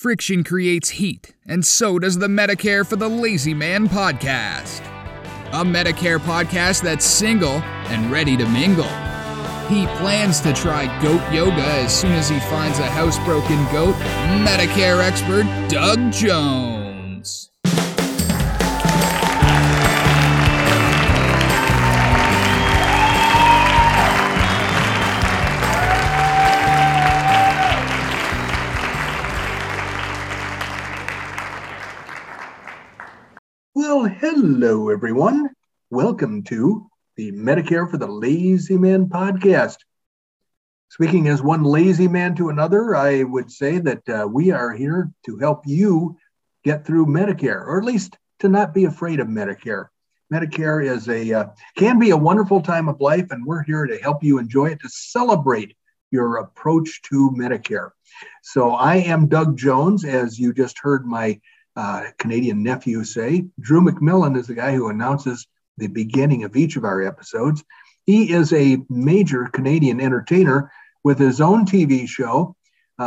Friction creates heat, and so does the Medicare for the Lazy Man podcast. A Medicare podcast that's single and ready to mingle. He plans to try goat yoga as soon as he finds a housebroken goat. Medicare expert Doug Jones. Well, hello, everyone. Welcome to the Medicare for the Lazy Man podcast. Speaking as one lazy man to another, I would say that we are here to help you get through Medicare, or at least to not be afraid of Medicare. Medicare is can be a wonderful time of life, and we're here to help you enjoy it, to celebrate your approach to Medicare. So I am Doug Jones, as you just heard my Canadian nephew say. Drew McMillan is the guy who announces the beginning of each of our episodes. He is a major Canadian entertainer with his own TV show.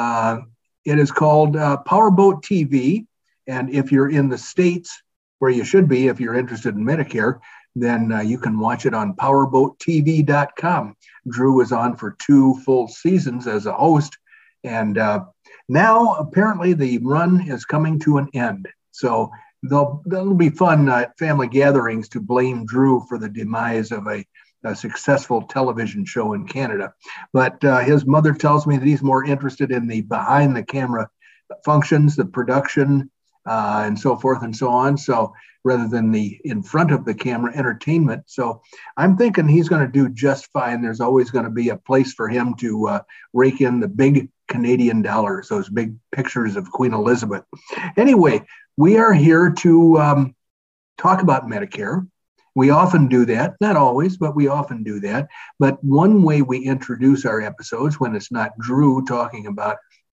It is called Powerboat TV. And if you're in the States, where you should be if you're interested in Medicare, then you can watch it on powerboattv.com. Drew is on for 2 full seasons as a host. And now, apparently, the run is coming to an end. So there'll be fun family gatherings to blame Drew for the demise of a successful television show in Canada. But his mother tells me that he's more interested in the behind-the-camera functions, the production, and so forth and so on. So rather than the in front of the camera entertainment. So I'm thinking he's going to do just fine. There's always going to be a place for him to rake in the big Canadian dollars, those big pictures of Queen Elizabeth. Anyway, we are here to talk about Medicare. We often do that, not always, but we often do that. But one way we introduce our episodes, when it's not Drew talking about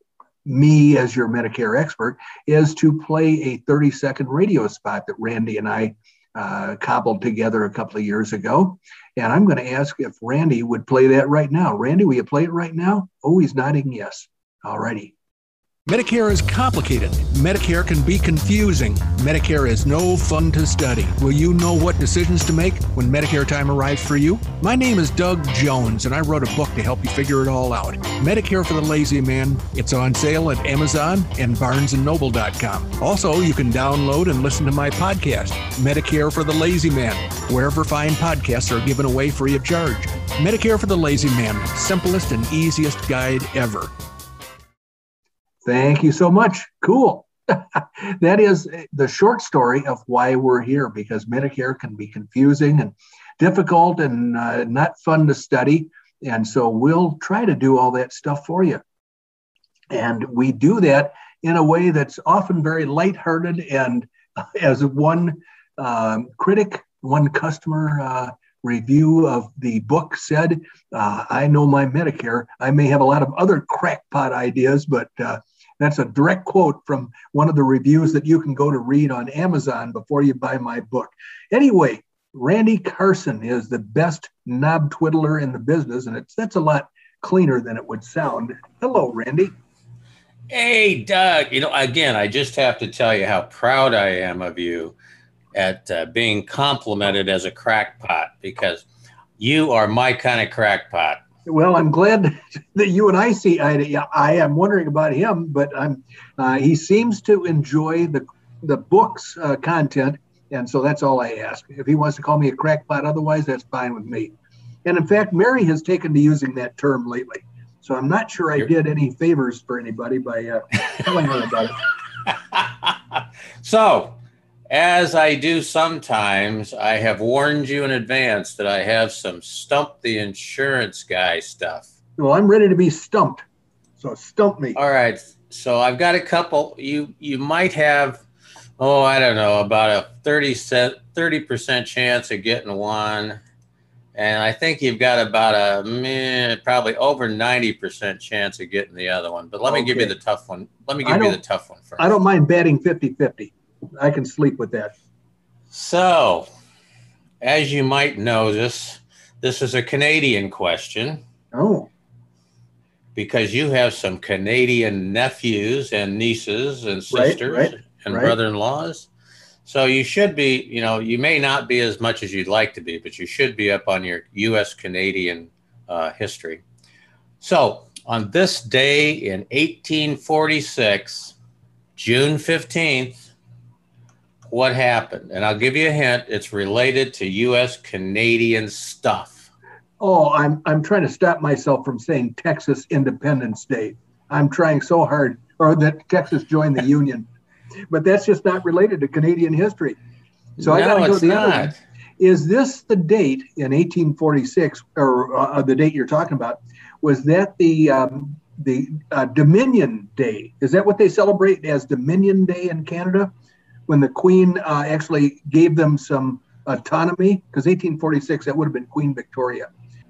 me as your Medicare expert, is to play a 30-second radio spot that Randy and I cobbled together a couple of years ago. And I'm going to ask if Randy would play that right now. Randy, will you play it right now? Oh, he's nodding yes. All righty. Medicare is complicated. Medicare can be confusing. Medicare is no fun to study. Will you know what decisions to make when Medicare time arrives for you? My name is Doug Jones, and I wrote a book to help you figure it all out. Medicare for the Lazy Man. It's on sale at Amazon and BarnesandNoble.com. Also, you can download and listen to my podcast, Medicare for the Lazy Man, wherever fine podcasts are given away free of charge. Medicare for the Lazy Man, simplest and easiest guide ever. Thank you so much. Cool. That is the short story of why we're here, because Medicare can be confusing and difficult and not fun to study. And so we'll try to do all that stuff for you. And we do that in a way that's often very lighthearted. And as one critic, one customer review of the book said, I know my Medicare. I may have a lot of other crackpot ideas, but that's a direct quote from one of the reviews that you can go to read on Amazon before you buy my book. Anyway, Randy Carson is the best knob twiddler in the business, and that's a lot cleaner than it would sound. Hello, Randy. Hey, Doug. Again, I just have to tell you how proud I am of you at being complimented as a crackpot, because you are my kind of crackpot. Well, I'm glad that you and I see eye to eye. I am wondering about him, but he seems to enjoy the book's content, and so that's all I ask. If he wants to call me a crackpot, otherwise, that's fine with me. And in fact, Mary has taken to using that term lately, so I'm not sure I did any favors for anybody by telling her about it. So, as I do sometimes, I have warned you in advance that I have some stump the insurance guy stuff. Well, I'm ready to be stumped, so stump me. All right. So I've got a couple. You might have, I don't know, about a 30% chance of getting one. And I think you've got about probably over 90% chance of getting the other one. But let me give you the tough one. Let me give you the tough one first. I don't mind batting 50-50. I can sleep with that. So, as you might know, this is a Canadian question. Oh. because you have some Canadian nephews and nieces and sisters and brother-in-laws. So you should be, you may not be as much as you'd like to be, but you should be up on your U.S.-Canadian history. So on this day in 1846, June 15th, what happened? And I'll give you a hint. It's related to U.S.-Canadian stuff. Oh, I'm trying to stop myself from saying Texas Independence Day. I'm trying so hard, or that Texas joined the Union. But that's just not related to Canadian history. So I got to go to the other one. Is this the date in 1846, or the date you're talking about? Was that the Dominion Day? Is that what they celebrate as Dominion Day in Canada, when the Queen actually gave them some autonomy? Because 1846, that would have been Queen Victoria.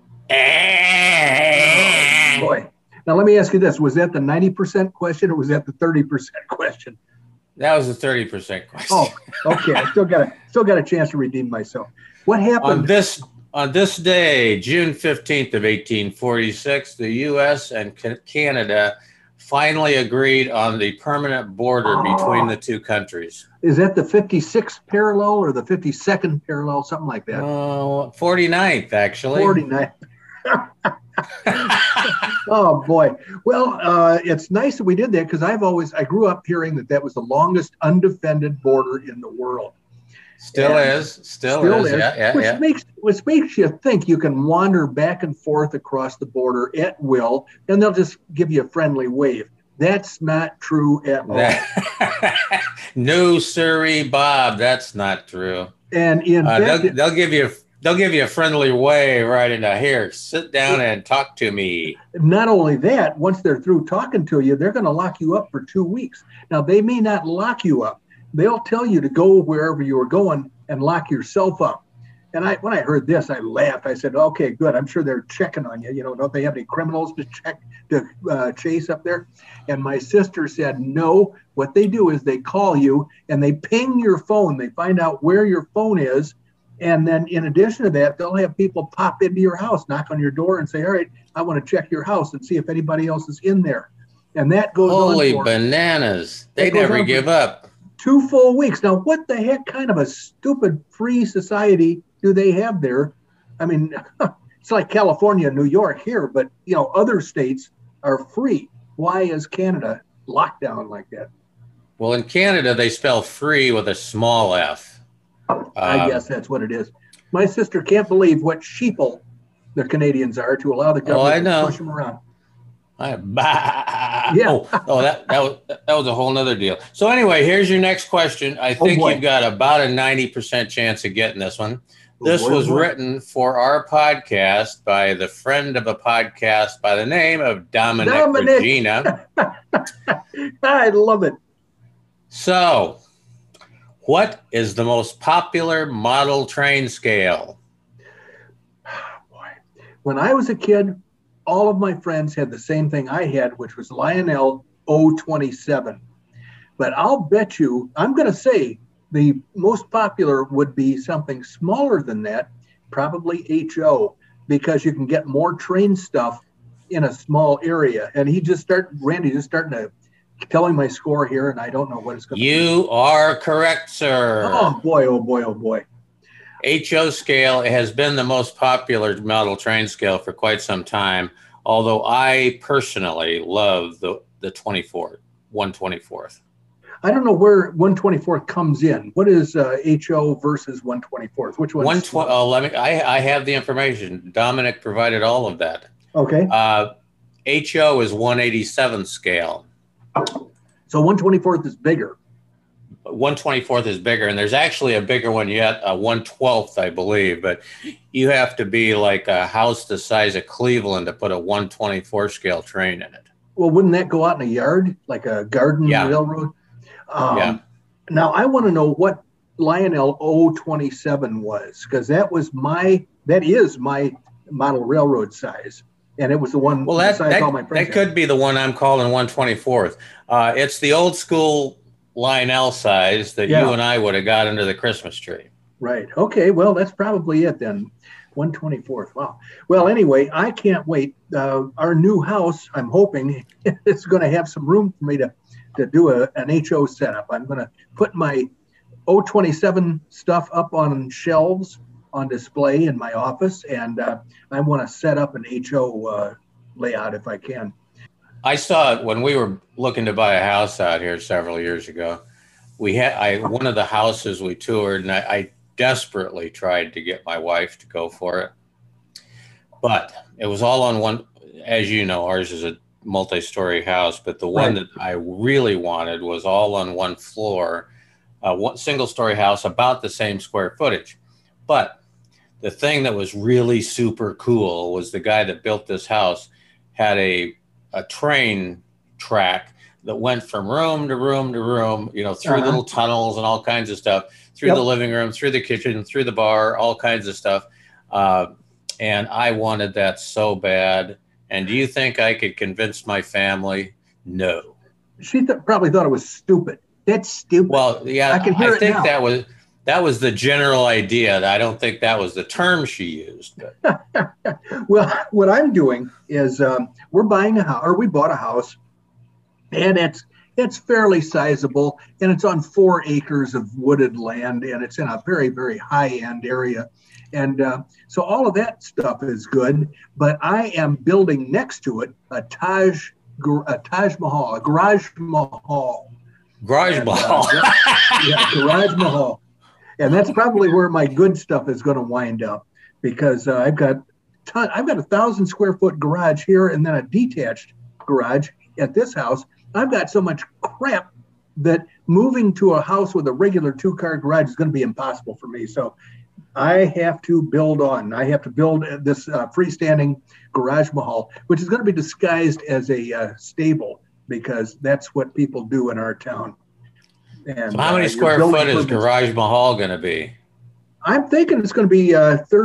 Oh, boy. Now let me ask you this: was that the 90% question, or was that the 30% question? That was the 30% question. Oh, okay. I still got a chance to redeem myself. What happened on this day, June 15th of 1846? The U.S. and Canada finally agreed on the permanent border between the two countries. Is that the 56th parallel or the 52nd parallel, something like that? 49th, actually. 49th. Oh boy. Well, it's nice that we did that, because I grew up hearing that was the longest undefended border in the world. Still is. Yeah. Which makes you think you can wander back and forth across the border at will, and they'll just give you a friendly wave. That's not true at all. No, sirree, Bob. That's not true. And they'll give you a friendly wave right into here. Sit down and talk to me. Not only that, once they're through talking to you, they're going to lock you up for 2 weeks. Now, they may not lock you up. They'll tell you to go wherever you are going and lock yourself up. And when I heard this, I laughed. I said, okay, good. I'm sure they're checking on you. Don't they have any criminals to chase up there? And my sister said, no, what they do is they call you and they ping your phone. They find out where your phone is. And then in addition to that, they'll have people pop into your house, knock on your door and say, all right, I want to check your house and see if anybody else is in there. And that goes on. Holy bananas. They never give up. 2 full weeks. Now, what the heck kind of a stupid free society do they have there? I mean, it's like California, New York here, but, other states are free. Why is Canada locked down like that? Well, in Canada, they spell free with a small f. I guess that's what it is. My sister can't believe what sheeple the Canadians are to allow the government to push them around. Yeah. That was a whole nother deal. So anyway, here's your next question. I think you've got about a 90% chance of getting this one. This was written for our podcast by the friend of a podcast by the name of Dominic Regina. I love it. So, what is the most popular model train scale? Boy. When I was a kid, all of my friends had the same thing I had, which was Lionel 027. But I'll bet you, I'm going to say the most popular would be something smaller than that, probably HO, because you can get more train stuff in a small area. And Randy just starting to tell him my score here, and I don't know what it's going to be. You are correct, sir. Oh, boy, oh, boy, oh, boy. HO scale has been the most popular model train scale for quite some time, although I personally love the 124th. I don't know where 124th comes in. What is HO versus 124th? Which one? I have the information. Dominic provided all of that. Okay. HO is 187 scale. So 124th is bigger. 124th is bigger, and there's actually a bigger one yet, 112th, I believe. But you have to be like a house the size of Cleveland to put a 124 scale train in it. Well, wouldn't that go out in a yard, like a garden railroad? Yeah. Now, I want to know what Lionel 027 was, because that is my model railroad size. And it was the one all my friends that could be the one I'm calling 124th. It's the old school Lionel size that you and I would have got under the Christmas tree. Right. Okay. Well, that's probably it then. 124th. Wow. Well, anyway, I can't wait. Our new house, I'm hoping, is going to have some room for me to do an HO setup. I'm going to put my 027 stuff up on shelves on display in my office, and I want to set up an HO layout if I can. I saw it when we were looking to buy a house out here several years ago. One of the houses we toured, and I desperately tried to get my wife to go for it, but it was all on one. As you know, ours is a multi-story house, but the one that I really wanted was all on one floor, one single-story house, about the same square footage. But the thing that was really super cool was the guy that built this house had a train track that went from room to room to room, through little tunnels and all kinds of stuff, through the living room, through the kitchen, through the bar, all kinds of stuff. And I wanted that so bad. And do you think I could convince my family? No. She probably thought it was stupid. That's stupid. Well, yeah, I can hear it think now. that was the general idea. I don't think that was the term she used. Well, what I'm doing is we're buying a house, or we bought a house, and it's fairly sizable, and it's on 4 acres of wooded land, and it's in a very, very high-end area. And so all of that stuff is good, but I am building next to it a Taj Mahal, a Garage Mahal. Garage Mahal. Yeah, Garage Mahal. And that's probably where my good stuff is going to wind up, because I've got 1,000 square foot garage here, and then a detached garage at this house. I've got so much crap that moving to a house with a regular 2-car garage is going to be impossible for me. So I have to build on. I have to build this freestanding Garage Mahal, which is going to be disguised as a stable, because that's what people do in our town. And so how many square foot is Garage Mahal going to be? I'm thinking it's going to be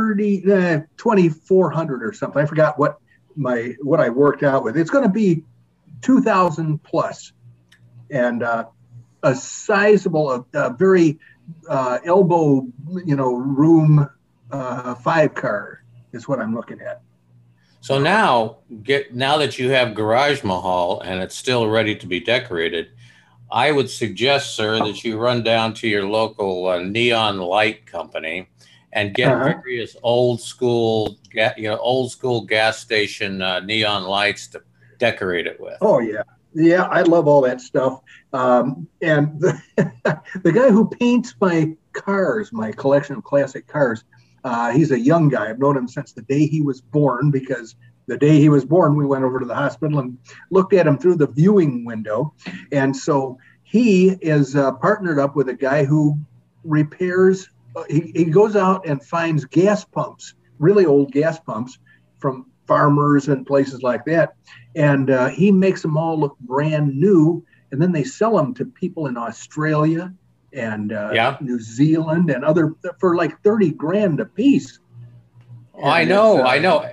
2,400 or something. I forgot what I worked out with. It's going to be 2,000 plus, and a sizable, very elbow, room 5-car is what I'm looking at. So now that you have Garage Mahal and it's still ready to be decorated, I would suggest, sir, that you run down to your local neon light company and get various old school gas station neon lights to decorate it with. Oh yeah, I love all that stuff. And the guy who paints my cars, my collection of classic cars, he's a young guy. I've known him since the day he was born, because the day he was born, we went over to the hospital and looked at him through the viewing window. And so he is partnered up with a guy who repairs, he goes out and finds gas pumps, really old gas pumps from farmers and places like that. And he makes them all look brand new. And then they sell them to people in Australia and New Zealand and other for like 30 grand a piece. Oh, I know.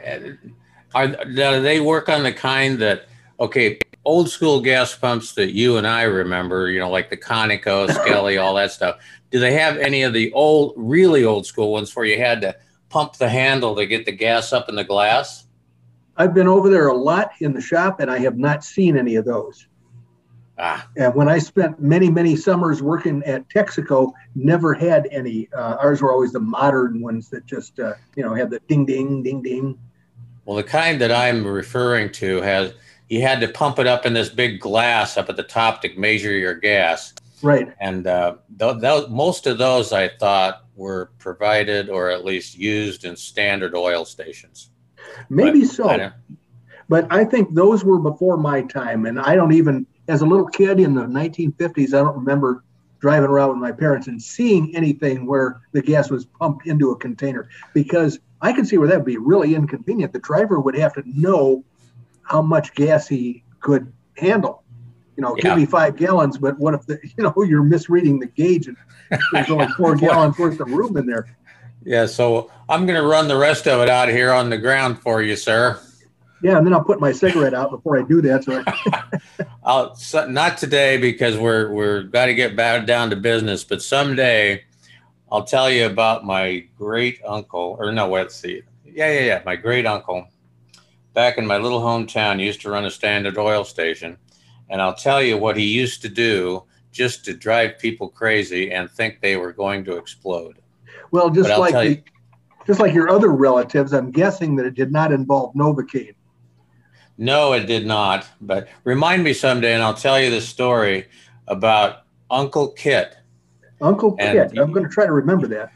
Do they work on the kind that, old school gas pumps that you and I remember, like the Conoco, Skelly, all that stuff. Do they have any of the really old school ones where you had to pump the handle to get the gas up in the glass? I've been over there a lot in the shop, and I have not seen any of those. And when I spent many, many summers working at Texaco, never had any. Ours were always the modern ones that just, had the ding, ding, ding, ding. Well, the kind that I'm referring to you had to pump it up in this big glass up at the top to measure your gas. Right. And most of those, I thought, were provided or at least used in standard oil stations. Maybe but I think those were before my time. And I don't even, as a little kid in the 1950s, I don't remember driving around with my parents and seeing anything where the gas was pumped into a container, because I can see where that would be really inconvenient. The driver would have to know how much gas he could handle. Give me 5 gallons, but what if you're misreading the gauge and there's only 4 gallons worth of room in there? Yeah, so I'm going to run the rest of it out here on the ground for you, sir. Yeah, and then I'll put my cigarette out before I do that. So not today, because we're got to get back down to business, but someday I'll tell you about my great uncle, or no, let's see. Yeah. My great uncle, back in my little hometown, used to run a Standard Oil station. And I'll tell you what he used to do just to drive people crazy and think they were going to explode. Well, just like your other relatives, I'm guessing that it did not involve Novocaine. No, it did not. But remind me someday, and I'll tell you the story about Uncle Kit. Uncle Kit. I'm going to try to remember that.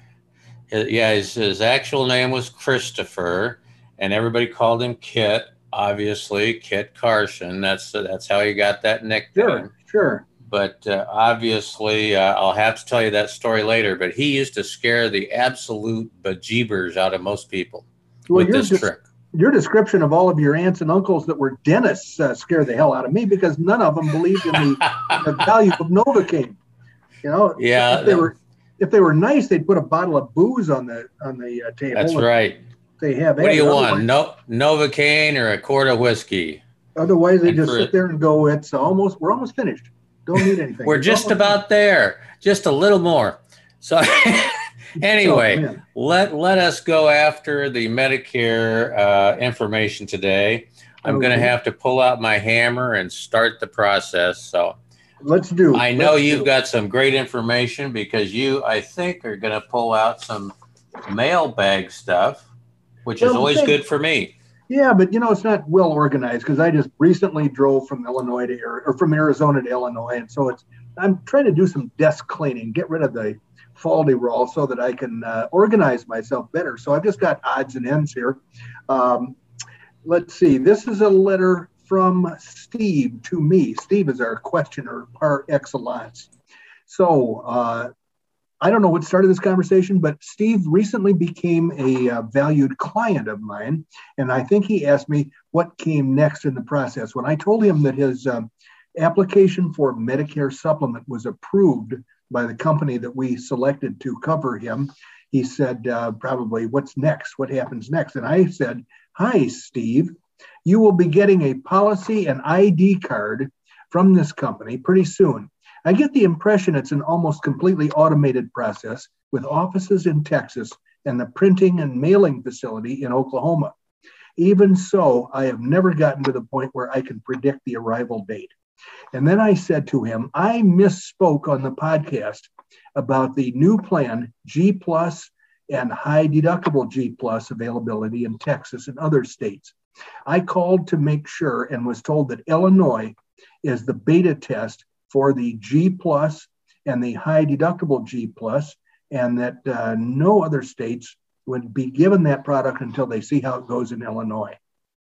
His actual name was Christopher, and everybody called him Kit. Obviously, Kit Carson. That's how he got that nickname. Sure. But obviously, I'll have to tell you that story later. But he used to scare the absolute bejeebers out of most people with this trick. Your description of all of your aunts and uncles that were dentists scared the hell out of me, because none of them believed in the value of Novocaine. You know, if they were nice, they'd put a bottle of booze on the table. That's right. They have. What do you want? Novocaine or a quart of whiskey? Otherwise, they just sit there and go, we're almost finished. Don't need anything. We're just about there. Just a little more. So anyway, let us go after the Medicare information today. I'm going to have to pull out my hammer and start the process. So let's do it. I know you've got some great information, because you, I think, are going to pull out some mailbag stuff, which is always good for me. Yeah, but it's not well organized, because I just recently drove from Illinois or from Arizona to Illinois, and so I'm trying to do some desk cleaning, get rid of the falderall so that I can organize myself better. So I've just got odds and ends here. Let's see. This is a letter from Steve to me. Steve is our questioner par excellence. So I don't know what started this conversation, but Steve recently became a valued client of mine. And I think he asked me what came next in the process. When I told him that his application for Medicare supplement was approved by the company that we selected to cover him, he said, probably, what's next? What happens next? And I said, hi, Steve, you will be getting a policy and ID card from this company pretty soon. I get the impression it's an almost completely automated process with offices in Texas and the printing and mailing facility in Oklahoma. Even so, I have never gotten to the point where I can predict the arrival date. And then I said to him, I misspoke on the podcast about the new plan, G Plus and high deductible G Plus availability in Texas and other states. I called to make sure and was told that Illinois is the beta test for the G Plus and the high deductible G Plus, and that no other states would be given that product until they see how it goes in Illinois.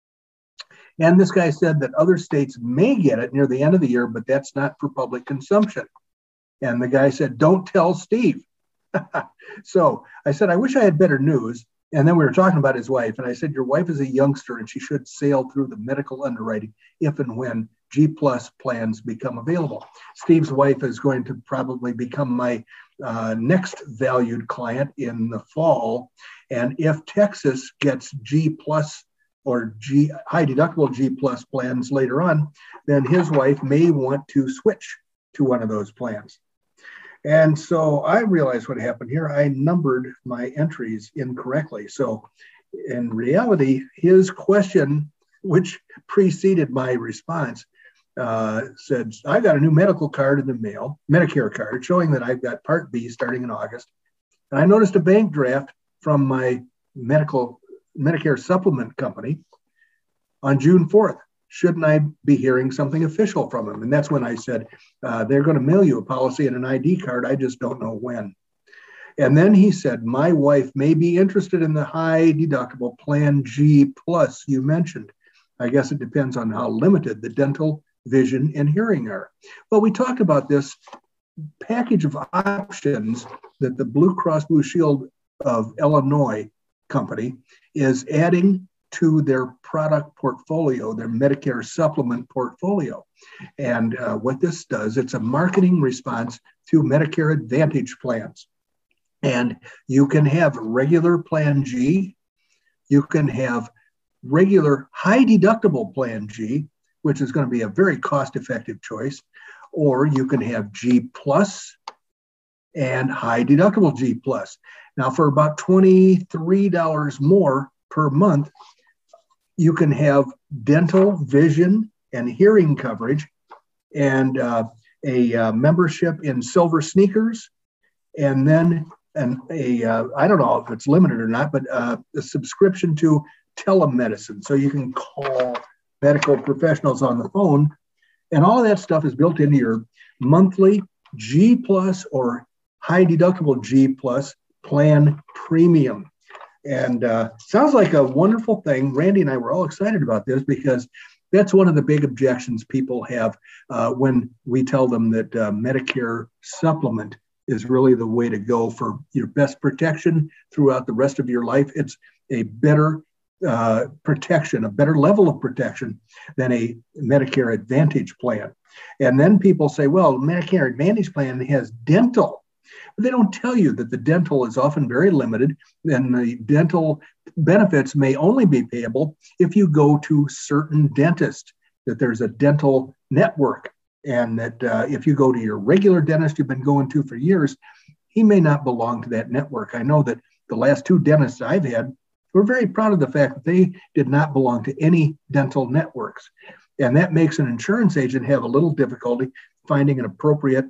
And this guy said that other states may get it near the end of the year, but that's not for public consumption. And the guy said, don't tell Steve. So I said, I wish I had better news. And then we were talking about his wife. And I said, your wife is a youngster and she should sail through the medical underwriting if and when G Plus plans become available. Steve's wife is going to probably become my next valued client in the fall. And if Texas gets G Plus or high deductible G Plus plans later on, then his wife may want to switch to one of those plans. And so I realized what happened here. I numbered my entries incorrectly. So in reality, his question, which preceded my response, said, I got a new medical card in the mail, Medicare card, showing that I've got Part B starting in August. And I noticed a bank draft from my Medicare supplement company on June 4th. Shouldn't I be hearing something official from them? And that's when I said, they're going to mail you a policy and an ID card. I just don't know when. And then he said, my wife may be interested in the high deductible Plan G Plus you mentioned. I guess it depends on how limited the dental, vision, and hearing are. Well, we talked about this package of options that the Blue Cross Blue Shield of Illinois company is adding to their product portfolio, their Medicare supplement portfolio. And what this does, it's a marketing response to Medicare Advantage plans. And you can have regular Plan G, you can have regular high deductible Plan G, which is going to be a very cost-effective choice, or you can have G Plus and high deductible G Plus. Now, for about $23 more, per month, you can have dental, vision, and hearing coverage, and a membership in Silver Sneakers, and then I don't know if it's limited or not, but a subscription to telemedicine. So you can call medical professionals on the phone, and all of that stuff is built into your monthly G Plus or high deductible G Plus plan premium. And sounds like a wonderful thing. Randy and I were all excited about this because that's one of the big objections people have when we tell them that Medicare supplement is really the way to go for your best protection throughout the rest of your life. It's a better protection, a better level of protection than a Medicare Advantage plan. And then people say, well, Medicare Advantage plan has dental. But they don't tell you that the dental is often very limited, and the dental benefits may only be payable if you go to certain dentists, that there's a dental network, and that if you go to your regular dentist you've been going to for years, he may not belong to that network. I know that the last 2 dentists I've had were very proud of the fact that they did not belong to any dental networks. And that makes an insurance agent have a little difficulty finding an appropriate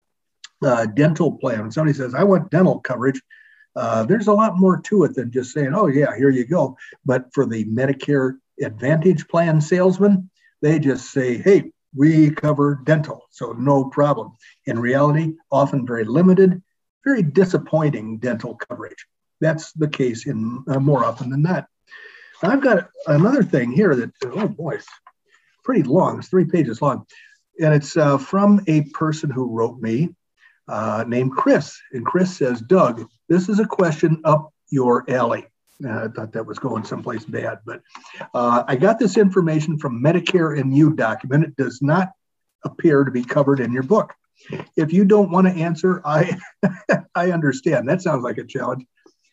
dental plan. When somebody says, I want dental coverage, there's a lot more to it than just saying, oh yeah, here you go. But for the Medicare Advantage plan salesman, they just say, hey, we cover dental, so no problem. In reality, often very limited, very disappointing dental coverage. That's the case in more often than not. I've got another thing here that, oh boy, it's pretty long. It's 3 pages long. And it's from a person who wrote me named Chris. And Chris says, Doug, this is a question up your alley. I thought that was going someplace bad, but I got this information from Medicare and You document. It does not appear to be covered in your book. If you don't want to answer, I understand. That sounds like a challenge.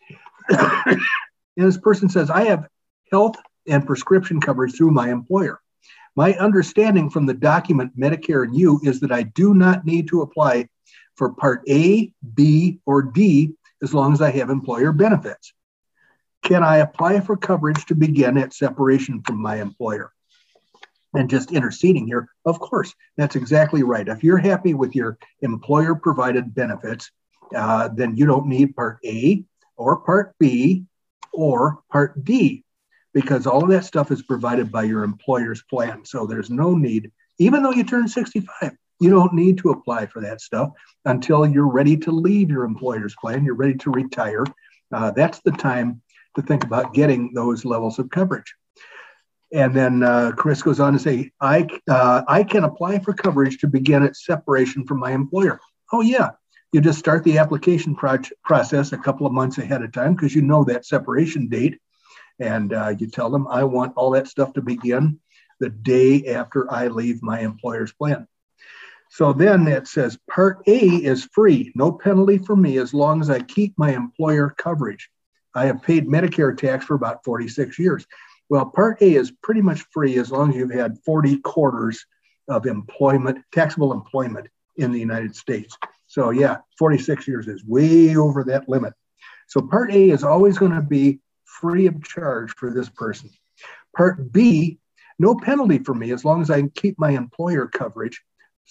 And this person says, I have health and prescription coverage through my employer. My understanding from the document Medicare and You is that I do not need to apply for Part A, B, or D as long as I have employer benefits. Can I apply for coverage to begin at separation from my employer? And just interceding here, of course, that's exactly right. If you're happy with your employer-provided benefits, then you don't need Part A or Part B or Part D, because all of that stuff is provided by your employer's plan. So there's no need, even though you turn 65, you don't need to apply for that stuff until you're ready to leave your employer's plan, you're ready to retire. That's the time to think about getting those levels of coverage. And then Chris goes on to say, I can apply for coverage to begin at separation from my employer. Oh yeah, you just start the application process a couple of months ahead of time because you know that separation date. And you tell them, I want all that stuff to begin the day after I leave my employer's plan. So then it says, Part A is free, no penalty for me as long as I keep my employer coverage. I have paid Medicare tax for about 46 years. Well, Part A is pretty much free as long as you've had 40 quarters of employment, taxable employment in the United States. So yeah, 46 years is way over that limit. So Part A is always going to be free of charge for this person. Part B, no penalty for me as long as I keep my employer coverage,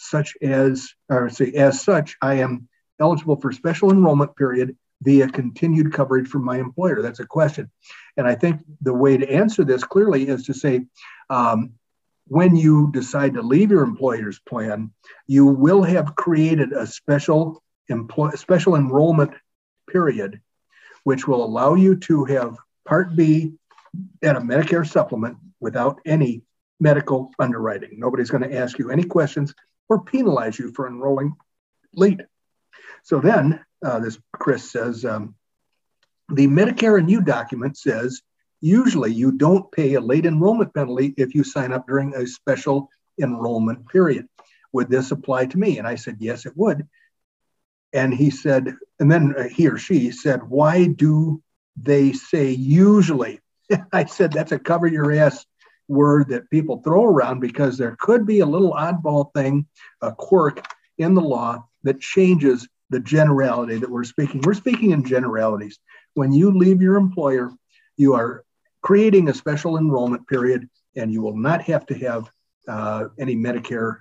as such, I am eligible for special enrollment period via continued coverage from my employer. That's a question. And I think the way to answer this clearly is to say, when you decide to leave your employer's plan, you will have created a special enrollment period, which will allow you to have Part B and a Medicare supplement without any medical underwriting. Nobody's going to ask you any questions or penalize you for enrolling late. So then, this Chris says, the Medicare and You document says, usually you don't pay a late enrollment penalty if you sign up during a special enrollment period. Would this apply to me? And I said, yes, it would. And he said, and then he or she said, why do they say usually? I said, that's a cover your ass word that people throw around because there could be a little oddball thing, a quirk in the law that changes the generality that we're speaking. We're speaking in generalities. When you leave your employer, you are creating a special enrollment period, and you will not have to have any Medicare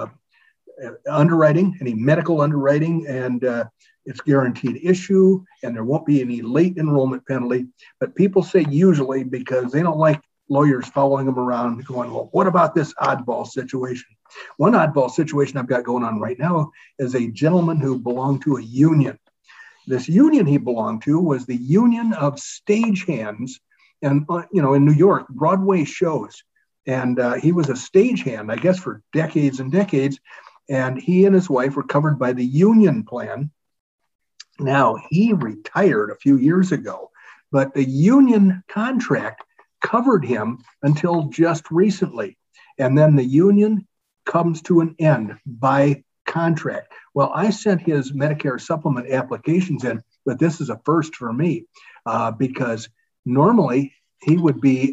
underwriting, any medical underwriting, and it's guaranteed issue, and there won't be any late enrollment penalty. But people say usually because they don't like lawyers following them around going, well, what about this oddball situation? One oddball situation I've got going on right now is a gentleman who belonged to a union. This union he belonged to was the Union of Stagehands, and in New York, Broadway shows. And he was a stagehand, I guess, for decades and decades. And he and his wife were covered by the union plan. Now, he retired a few years ago, but the union contract covered him until just recently. And then the union comes to an end by contract. Well, I sent his Medicare supplement applications in, but this is a first for me because normally he would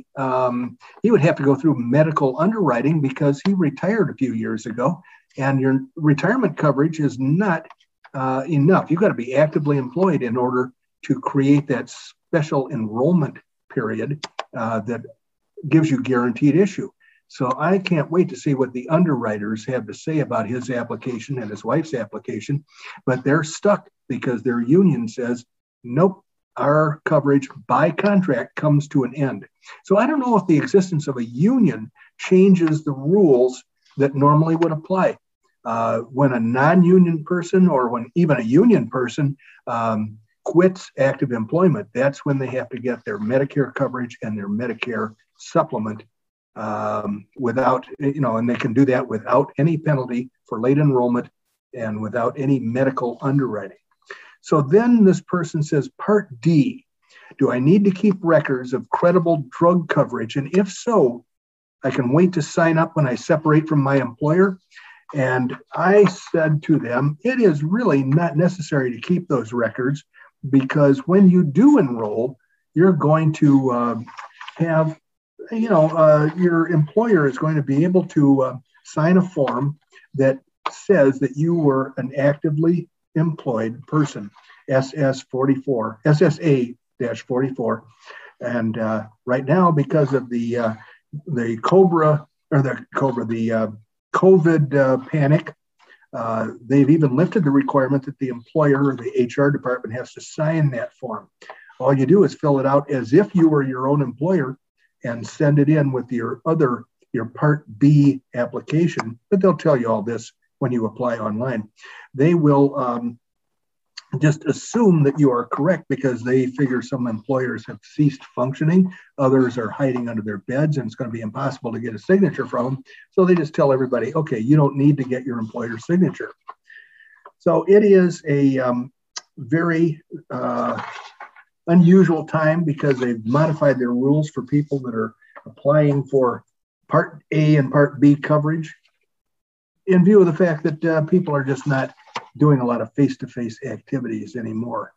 have to go through medical underwriting because he retired a few years ago, and your retirement coverage is not enough. You've got to be actively employed in order to create that special enrollment period that gives you guaranteed issue. So I can't wait to see what the underwriters have to say about his application and his wife's application, but they're stuck because their union says, nope, our coverage by contract comes to an end. So I don't know if the existence of a union changes the rules that normally would apply. When a non-union person or when even a union person quits active employment, that's when they have to get their Medicare coverage and their Medicare supplement without, and they can do that without any penalty for late enrollment and without any medical underwriting. So then this person says, Part D, do I need to keep records of credible drug coverage? And if so, I can wait to sign up when I separate from my employer. And I said to them, it is really not necessary to keep those records because when you do enroll, you're going to have, your employer is going to be able to sign a form that says that you were an actively employed person, SSA-44. And right now, because of the COVID panic, they've even lifted the requirement that the employer or the HR department has to sign that form. All you do is fill it out as if you were your own employer and send it in with your Part B application, but they'll tell you all this when you apply online. They will just assume that you are correct because they figure some employers have ceased functioning, others are hiding under their beds, and it's going to be impossible to get a signature from them. So they just tell everybody, okay, you don't need to get your employer's signature. So it is a very unusual time because they've modified their rules for people that are applying for Part A and Part B coverage in view of the fact that people are just not doing a lot of face-to-face activities anymore.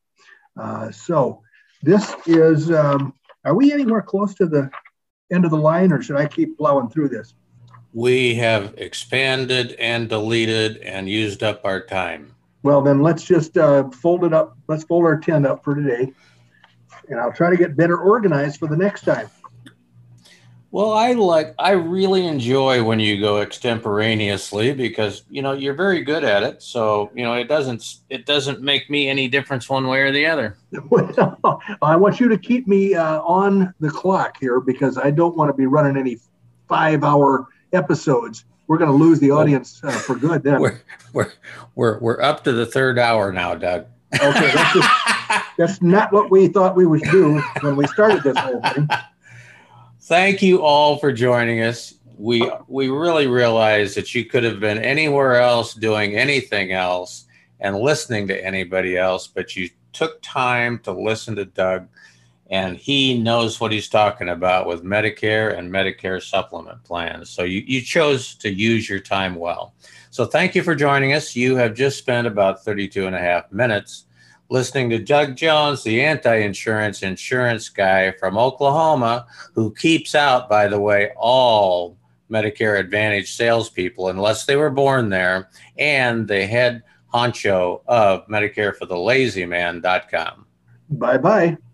So this is, are we anywhere close to the end of the line, or should I keep plowing through this? We have expanded and deleted and used up our time. Well, then let's just fold it up. Let's fold our tent up for today, and I'll try to get better organized for the next time. Well, I really enjoy when you go extemporaneously because, you're very good at it. So, it doesn't make me any difference one way or the other. Well, I want you to keep me on the clock here because I don't want to be running any 5-hour episodes. We're going to lose the audience for good then. We're up to the third hour now, Doug. Okay, that's not what we thought we would do when we started this whole thing. Thank you all for joining us. We really realize that you could have been anywhere else doing anything else and listening to anybody else, but you took time to listen to Doug, and he knows what he's talking about with Medicare and Medicare supplement plans. So you chose to use your time well. So thank you for joining us. You have just spent about 32 and a half minutes listening to Doug Jones, the anti-insurance insurance guy from Oklahoma, who keeps out, by the way, all Medicare Advantage salespeople, unless they were born there, and the head honcho of MedicareForTheLazyMan.com. Bye-bye.